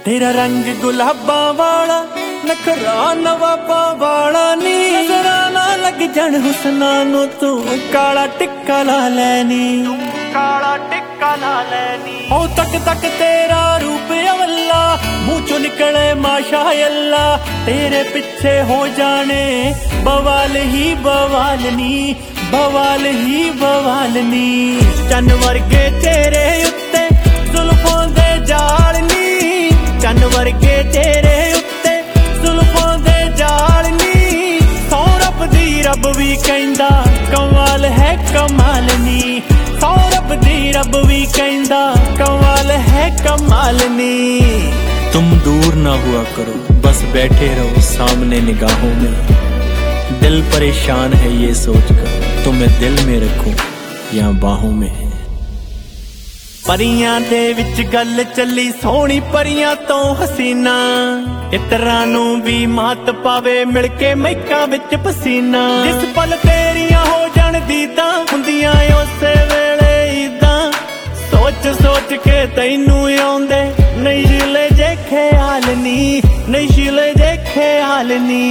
तेरा रंग गुलाबा वाला नखरा नवाबा वाला नी नजरा ना लग जान हुस्ना नु तू काला टिक्का ला लैनी काला टिक्का ला लैनी ओ तक तक तेरा रूप अवल्ला मुंह चो निकले माशा अल्लाह तेरे पीछे हो जाने बवाल ही बवाल नी बवाल ही बवाल नी चन वर्गे तेरे उत्ते जुल्फों दे जाल नी चन वर्गे तेरे उत्ते जुल्फों दे जाल नी सौ रब दी रब भी कहंदा कमाल है कमाल नी सौ रब दी रब भी कहंदा कमाल है कमाल नी तुम दूर ना हुआ करो बस बैठे रहो सामने निगाहों में दिल परेशान है ये सोचकर तुम्हें दिल में रखूं या बाहों में परियां दे विच गल चली सोहनी परियां तो हसीना इतरां नूं भी मात पावे मिलके मैकां विच पसीना जिस पल तेरियां हो जाण दीदां हुंदियां उसे वेले ईदां सोच सोच के तैनूं आउंदे नशीले जे ख्याल नी नशीले जे ख्याल नी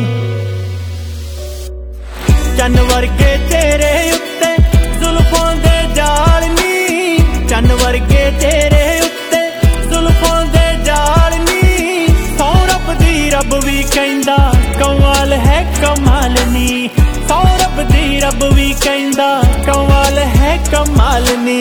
चन वर्गे तेरे उत्ते जुल्फों दे जाल नी चन वर्गे तेरे उत्ते जुल्फों दे जाल नी सौ रब दी रब भी कहंदा कमाल है कमाल नी सौ रब दी रब भी कहंदा कमाल है कमाल नी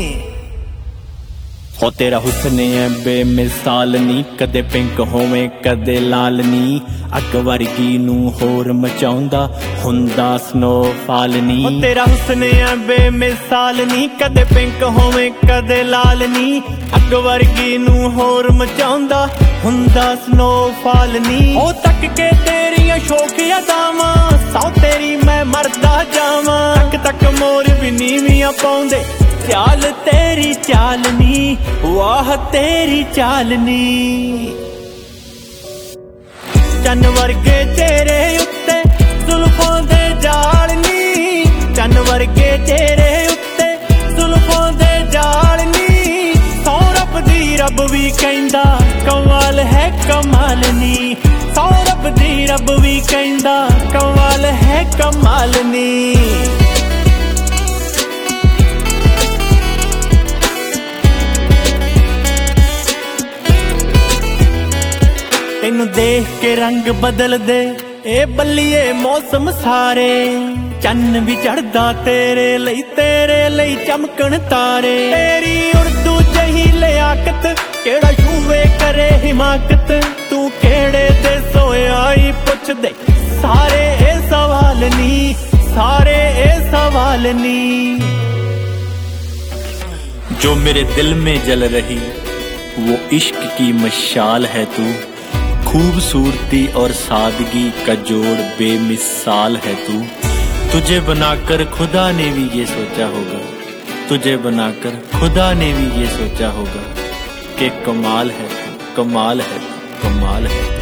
हो तेरा हुस्न है बेमिसाल नी कदे पिंक होवे कदे लाल नी अग वर्गी नूं होर मचाउंदा हुंदा स्नोफॉल नी हो तेरा हुस्न है बेमिसाल नी कदे पिंक होवे कदे लाल नी अग वर्गी नूं होर मचाउंदा हुंदा स्नोफॉल नी ओ तक के तेरियां शौक अदावां सौ तेरी मैं मरदा जावां तक तक मोर भी नीवियां पाउंदे चाल तेरी चालनी वाह तेरी चालनी चन वर्गे तेरे उत्ते जुल्फों दे जाल नी चन वर्गे तेरे उत्ते जुल्फों दे जाल नी सौ रब दी रब भी कहंदा कमाल है कमाल नी सौ रब दी रब भी कहंदा कमाल है कमाल नी तेनू देख के रंग बदल दे ए बल्लिए मौसम सारे चन्न भी चढ़दा तेरे लई चमकन तारे तेरी उर्दू जही लियाकत केड़ा छूवे करे हिमाकत तू केड़े दे सोया ही पुछ दे सारे ए सवाल नी सारे ए सवाल नी जो मेरे दिल में जल रही वो इश्क की मशाल है तू खूबसूरती और सादगी का जोड़ बेमिसाल है तू तुझे बनाकर खुदा ने भी ये सोचा होगा तुझे बनाकर खुदा ने भी ये सोचा होगा कि कमाल है तू कमाल है तू कमाल है तू